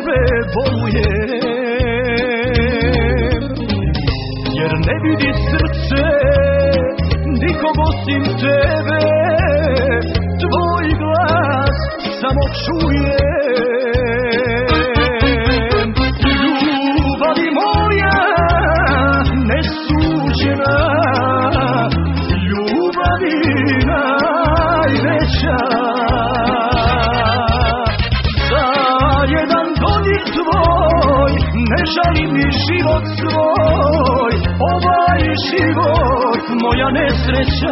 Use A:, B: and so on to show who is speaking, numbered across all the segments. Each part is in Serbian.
A: tebe bolujem, jer ne vidi srce nikog osim tebe, tvoj glas samo čujem. Ljubavi moja nesuđena, ljubavi najveća, za jedan dodir tvoj ne žalim ni život svoj, ovaj život moja nesreća.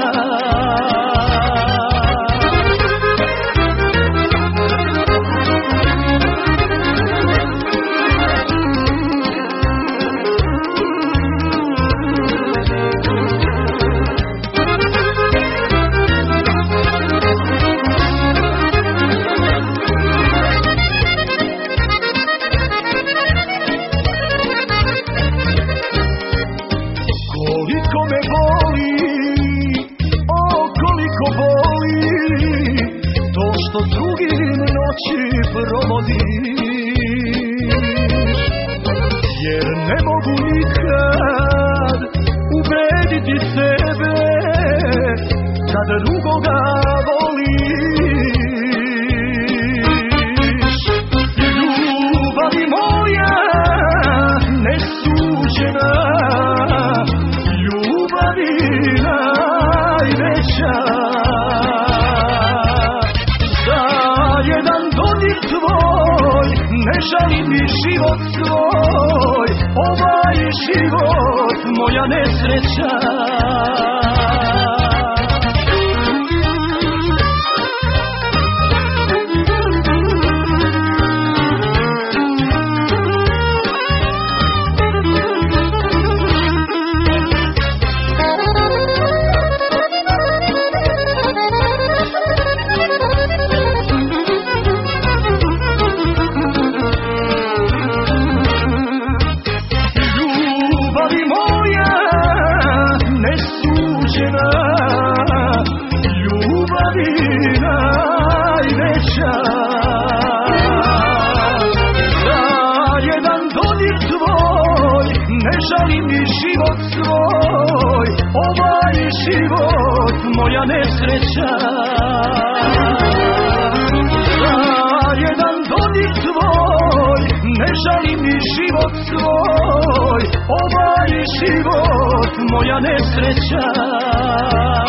A: Koliko me boli, o koliko boli, to što drugim noći provodiš, jer ne mogu nikad ubediti sebe da drugoga voliš. Ljubavi moja nesuđena, najveća, za jedan dodir tvoj ne žalim ni život svoj, ovaj život moja nesreća. Ljubavi najveća, za jedan dodir tvoj ne žalim ni život svoj, ovaj život moja nesreća. Za jedan dodir tvoj ne žalim ni život svoj, ovaj život moja nesreća.